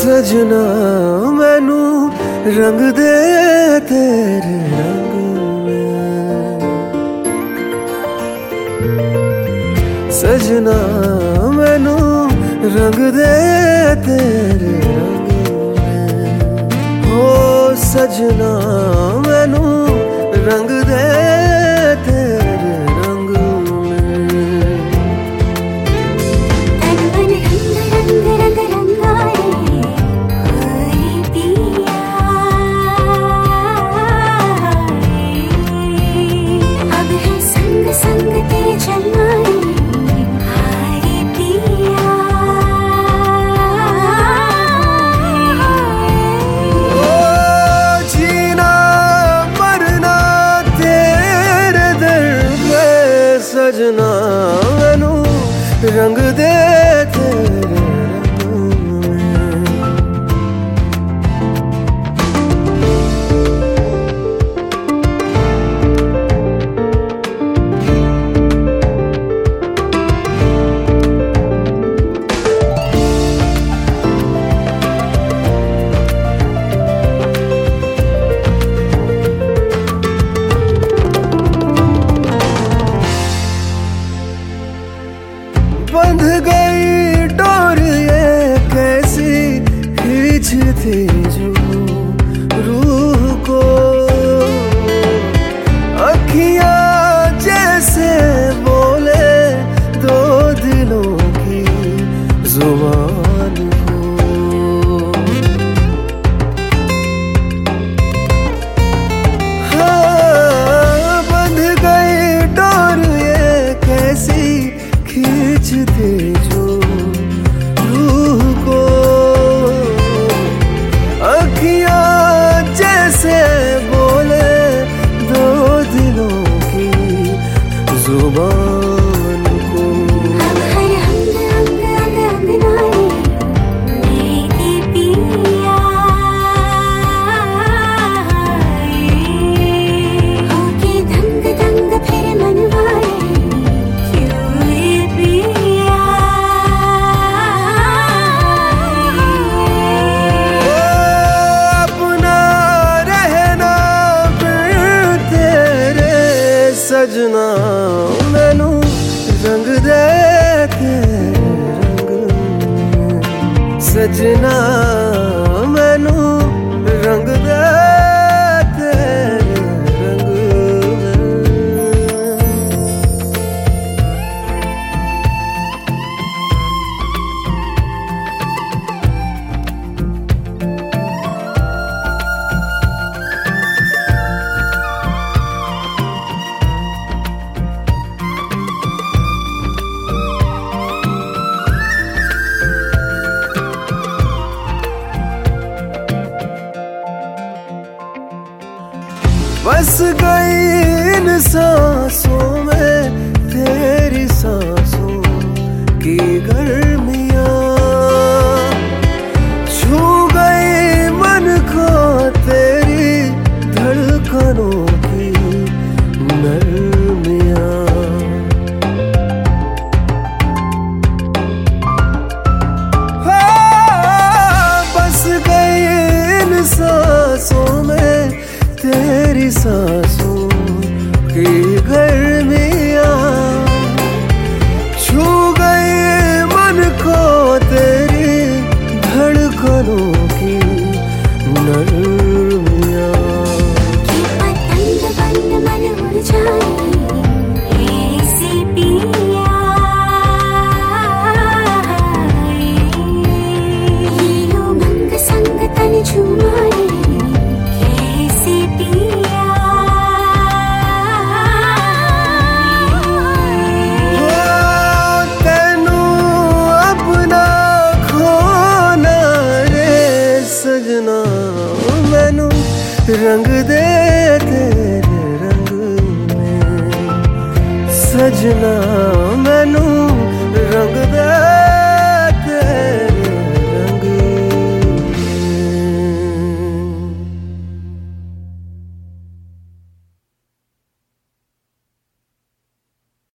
सजना मैनू रंग दे तेरे रंग में, सजना मैनू रंग दे तेरे रंग में, हो सजना मैनू रंग दे तेरे रंग में। तन मन रंग रंग रंग रंगाए हरे पिया, अब है संग संग तेरे चलनाए हरे पिया। ओ जीना मरना तेरे दर में, सजना मैनू रंग दे तेरे रंग में। बंध गई डोर ये कैसी खींचती जो रूह को, अखियां जैसे बोले दो दिलों की जुबान को। हाँ, बंध गई डोर ये कैसी खींचते जो रूह को, अखियां जैसे बोले दो दिलों की जुबान को। अब हर अंग अंग अंग अंगनाए लेके पिया, होके दंग दंग फिर मनवाए क्यों रे पिया। अपना रहना फिर तेरे, सजना मैनू रंग दे तेरे रंग में, सजना मैनू रंग दे तेरे रंग में। बस गई इन सांसों में तेरी सांसों की गर्मियाँ, छू गई मन को तेरी धड़कनों की नरमियाँ। बस गई इन सांसों में तेरी सांसों की गर्मियाँ, छू गई मन को तेरी धड़कनों की नरमियाँ। कि पतंग बन मन उड़ जाए ऐसे पिया, ये उमंग संग तन झुमाए कैसे पिया। तेनू अपना खोना रे, सजना मैनू रंग दे तेरे रंग में, सजना मैनू